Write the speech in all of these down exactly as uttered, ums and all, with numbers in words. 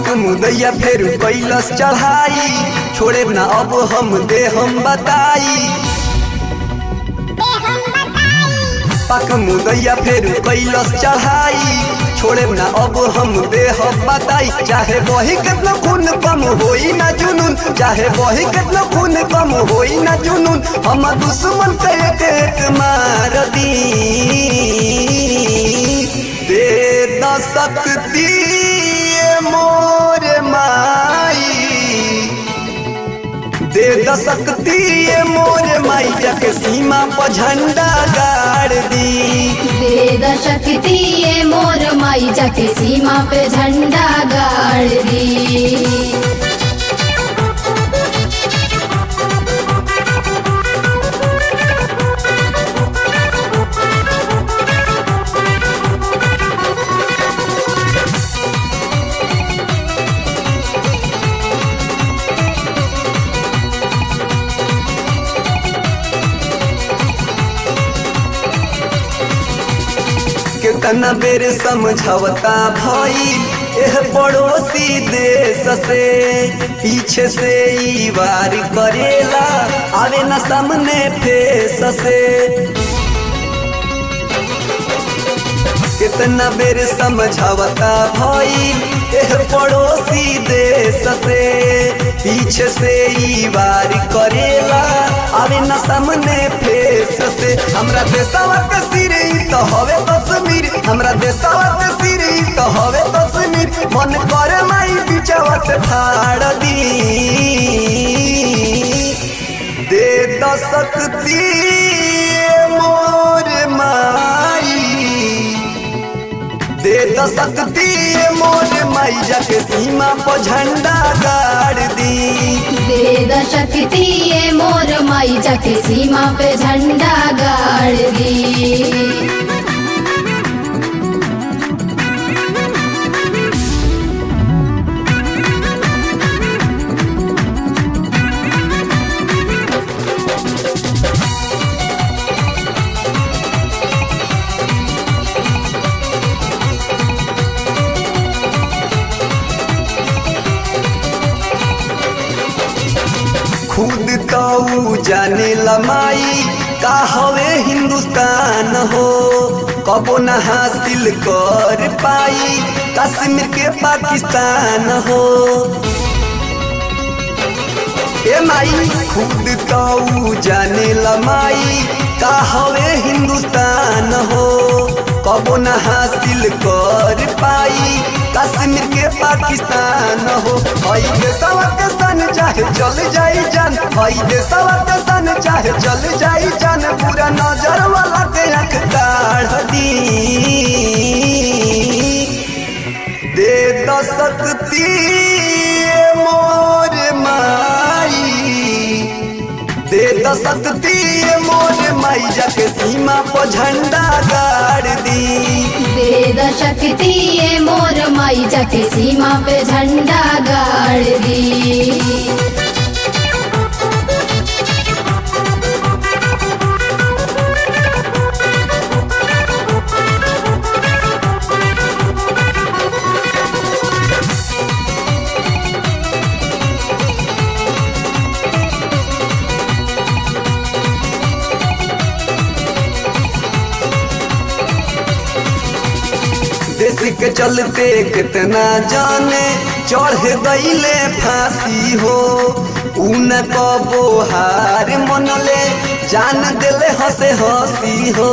मुदैया फेर कैलस चढ़ाई, छोड़े ना अब हम दे हम बताई। पक मुदैया फेर कैलस चढ़ाई, छोड़े ना अब हम दे हम बताई। चाहे वही कितना खून कम होई ना जुनून, चाहे वही कितना खून कम होई ना जुनून, हम दुश्मन के एक एक मार दी। दे द शक्ति मोर माई, दे द शक्ति मोर माई, जाके सीमा पर झंडा गाड़ दी। दे द शक्ति मोर माई, जाके सीमा पे झंडा गाड़ दी। कितना बेर समझौता भई एह पड़ोसी देश से, पीछे से ई वार करेला आवे न सामने फेस से। कितना बेर समझौता भई एह पड़ोसी देश से, पीछे से ई वार करेला आवे न सामने फेस से। हमरा देशवा के सिर तो हवे कश्मीर, हमरा देशवा के सिर तो हवे कश्मीर, मन करे माई बिचवा से फाड़ दी। दे द शक्ति मोर माई, दे द शक्ति मोर माई, जाके सीमा पर झंडा गाड़ दी। दे द शक्ति मोर माई, जाके सीमा पे झंडा गाड़ दी। खुद तो जाने लमाई का हवे हिंदुस्तान हो, कबो न हासिल कर पाई कश्मीर के पाकिस्तान हो। ए माई खुद तो जाने लमाई का हवे हिंदुस्तान हो, कबो न हासिल कर पाई कश्मीर के पाकिस्तान हो। हई देशवा के सन चाहे चल जाई जान, हई देशवा के सन चाहे चल जाई जान, पूरा नजर वाला के आँख काढ़ दी। दे द शक्ति मोर माई, दे द शक्ति मोर माई, जाके सीमा पर झंडा गाड़ दी। दे द शक्ति मोर माई, जाके सीमा पे झंडा गाड़ दी। देश के चलते कितना जाने चढ़ गईले फांसी हो, ऊन कबो हार मनले जान दिले हंसे हंसी हो।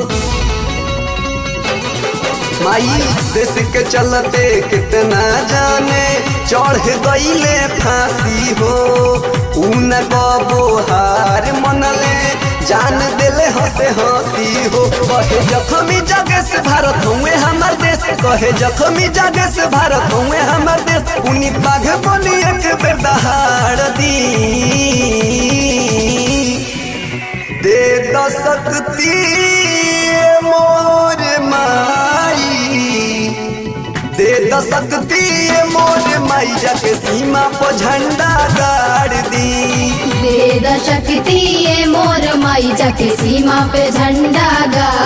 माई देश के चलते कितना जाने चढ़ गईले फांसी हो, ऊन कबो हार मनले जान दिले हंसे हंसी हो। कहे जख्मी जगह से भारत हुए हमार देश, कहे जख्मी जगह से भारत हुए हमार देश, उन्हीं बाघ बोली एक बेर दहाड़ दी। दे द शक्ति मोर माई, दे द शक्ति मोर माई, जाके सीमा पर झंडा गाड़ दी। दे द शक्ति मोर माई, जाके सीमा पे झंडा गाड़